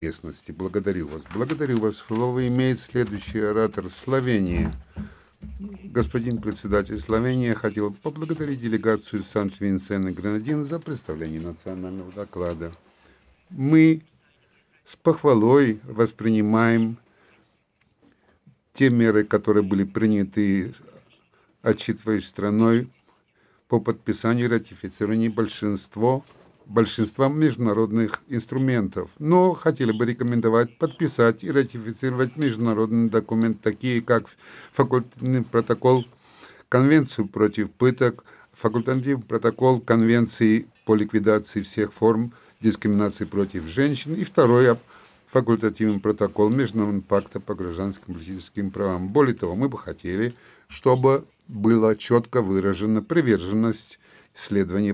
местности. Благодарю вас. Благодарю вас. Слово имеет следующий оратор Словения. Господин председатель, Словения хотел поблагодарить делегацию Сант-Винсент и Гренадин за представление национального доклада. Мы с похвалой воспринимаем те меры, которые были приняты отчитывающей страной по подписанию и ратифицированию большинства международных инструментов. Но хотели бы рекомендовать подписать и ратифицировать международные документы, такие как факультативный протокол Конвенцию против пыток, факультативный протокол Конвенции по ликвидации всех форм дискриминации против женщин и второй факультативный протокол Международного пакта по гражданским и политическим правам. Более того, мы бы хотели, чтобы была четко выражена приверженность исследований